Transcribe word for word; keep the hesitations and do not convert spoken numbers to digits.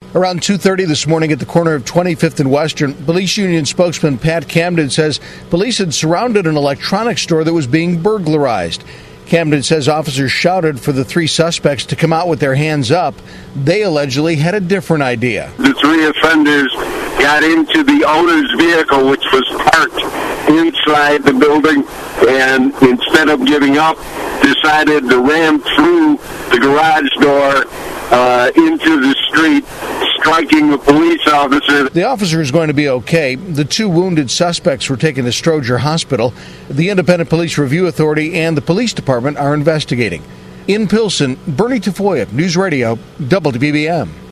Around two thirty this morning at the corner of twenty-fifth and Western, police union spokesman Pat Camden says police had surrounded an electronics store that was being burglarized. Camden says officers shouted for the three suspects to come out with their hands up. They allegedly had a different idea. The three offenders got into the owner's vehicle, which was parked inside the building, and instead of giving up, decided to ram through the garage door uh, into the street, striking the police officer. The officer is going to be okay. The two wounded suspects were taken to Stroger Hospital. The Independent Police Review Authority and the police department are investigating. In Pilsen, Bernie Tafoya, News Radio, W B B M.